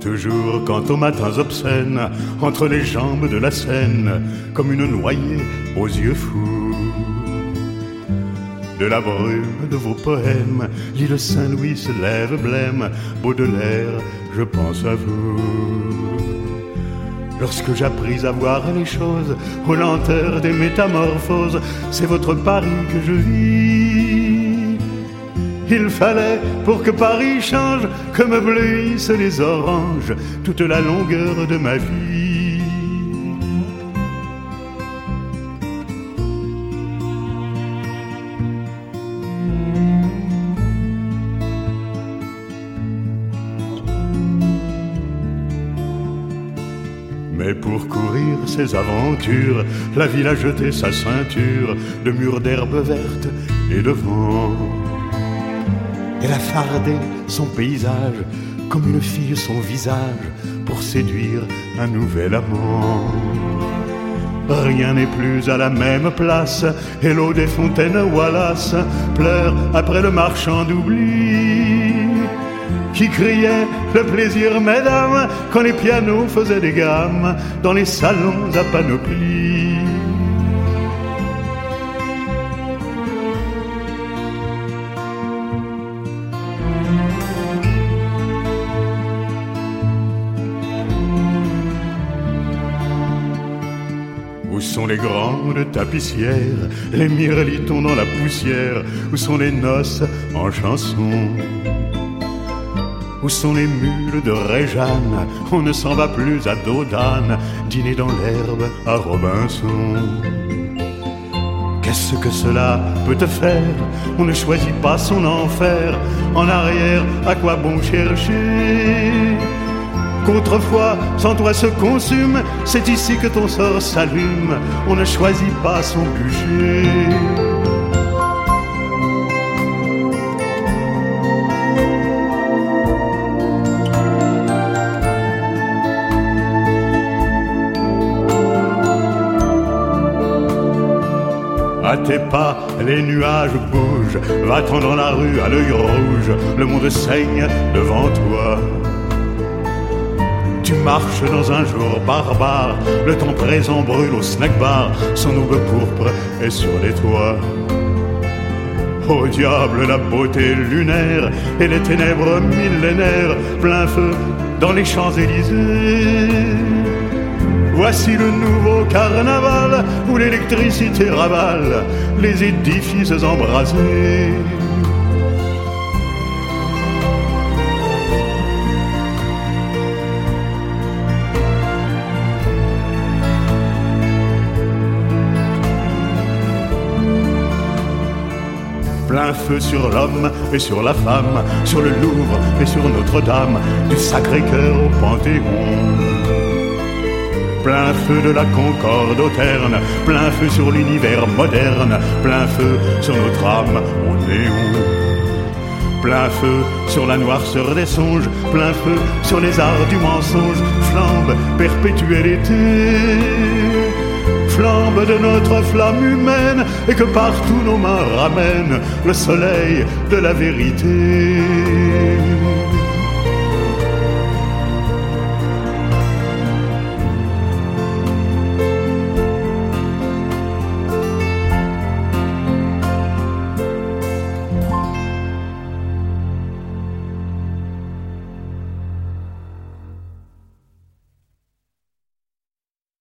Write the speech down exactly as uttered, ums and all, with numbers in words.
Toujours quant aux matins obscènes, entre les jambes de la Seine, comme une noyée aux yeux fous. De la brume de vos poèmes, l'île Saint-Louis se lève blême, Baudelaire, je pense à vous. Lorsque j'appris à voir les choses aux lenteurs des métamorphoses, c'est votre Paris que je vis. Il fallait pour que Paris change, que me bleuissent les oranges toute la longueur de ma vie. Mais pour courir ses aventures, la ville a jeté sa ceinture de murs d'herbe verte et de vent. Elle a fardé son paysage comme une fille son visage pour séduire un nouvel amant. Rien n'est plus à la même place et l'eau des fontaines Wallace pleure après le marchand d'oubli qui criait le plaisir, mesdames, quand les pianos faisaient des gammes dans les salons à panoplie. Où sont les grandes tapissières, les mirlitons dans la poussière? Où sont les noces en chansons? Où sont les mules de Réjeanne? On ne s'en va plus à dos d'âne, dîner dans l'herbe à Robinson. Qu'est-ce que cela peut te faire? On ne choisit pas son enfer. En arrière, à quoi bon chercher? Qu'autrefois, sans toi se consume, c'est ici que ton sort s'allume. On ne choisit pas son bûcher. À tes pas, les nuages bougent. Va-t'en dans la rue à l'œil rouge. Le monde saigne devant toi. Tu marches dans un jour barbare. Le temps présent brûle au snack bar. Son aube pourpre est sur les toits. Au diable la beauté lunaire et les ténèbres millénaires. Plein feu dans les Champs-Élysées. Voici le nouveau carnaval où l'électricité ravale les édifices embrasés. Plein feu sur l'homme et sur la femme, sur le Louvre et sur Notre-Dame, du Sacré-Cœur au Panthéon. Plein feu de la Concorde au Terne, plein feu sur l'univers moderne, plein feu sur notre âme au néon. Plein feu sur la noirceur des songes, plein feu sur les arts du mensonge, flambe perpétualité. Flambe de notre flamme humaine et que partout nos mains ramènent le soleil de la vérité.